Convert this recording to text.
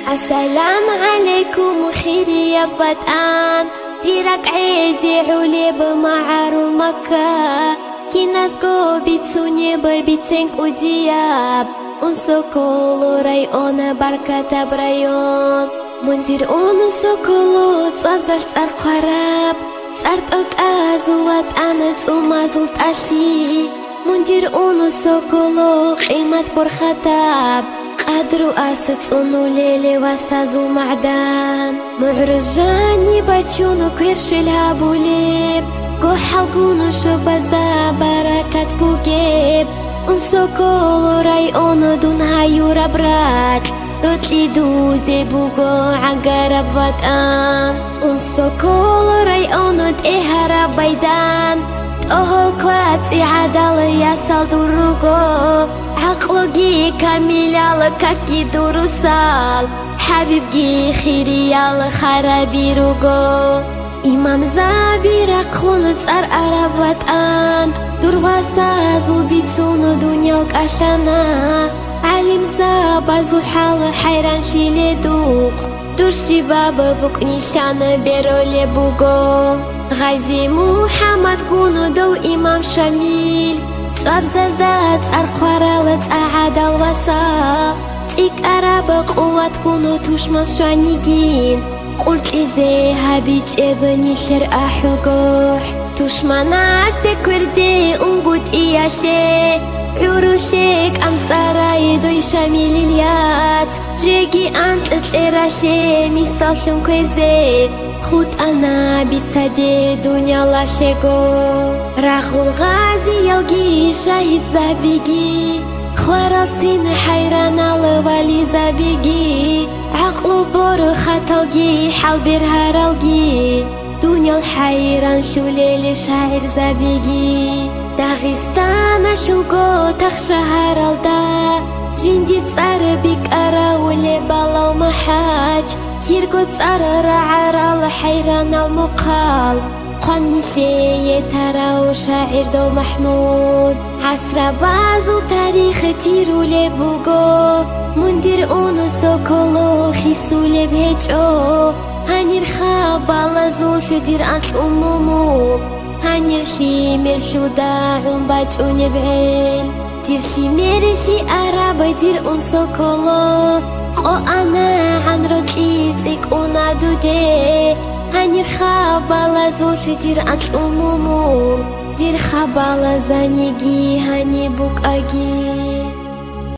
السلام عليكم خيري يا فتان تيرك عيدي علي بمعار مكة كي ناس قو بيتسوني بيتسنك ودياب انسوكولو رايون بركة برايون منزير انسوكولو تصفزل تسار قراب صارت أزوات أنا تسومازلت أشي منزير انسوكولو قيمة برختاب قدروا أستصنوا ليلي واسازوا معدان معرجاني باتشونو كيرش الهابوليب قو حلقونو شباز دا بركات بوجيب انسو كولو رايونو دون هايو ربرات روتلي دوزي بوغو عقارب فتان انسو كولو رايونو تيهارا بيدان أهل كواتي عدال ياسال دروغو عقلوغي كاميلال كاكي دروسال حبيبجي خيريال خرابي روغو إمام زابير خونت أر أرابتان درواسا زوبيتسونو دنياك أشانا علم زابازو حال حيران شيلي دوق درشي بابا بوك نيشان بيرولي بوغو غازي محمد كونو دو إمام شميل تابزازات أرقوارالت أعادل وسا تيك أراب قوات كونو توشمس شانيجين قلت إزي هابيج إبني شر أحلقوح توشماناس تكوردي أنقود إياشي عروشيك أنصاري دوي شميل اليات جيجي أنت الإراشي ميسال شنكوزي خود أنا بيتسادي دنيا لاشيغو راخو الغازي يلقي شاهد زابيجي خوارالتين حيرانا لوالي زابيجي عقلو بورو خطلجي حال بيرهارالجي دنيا الحيران شوليلي شاعر زابيجي داغستان شلقو تخشى هارالدا جندي تصار بيك أراولي بالاو محاج كيركو تصار رعارا لحيران المقال قاني شيء ترى وشاعر دو محمود عصر بازو تاريخ تيرو لبوغو مندير اونو سوكولو خيسو لبهجو هانير خابالا زوش دير انت الأمومو هانير شي مرشو داعون باجو نبعين دير شي مرشي أرابا دير اون سوكولو قو أنا عن رجلي تيك اونا دودي هانير خابالا زوش دير انت الأمومو دير خابالا زانيجي هاني بوك أجي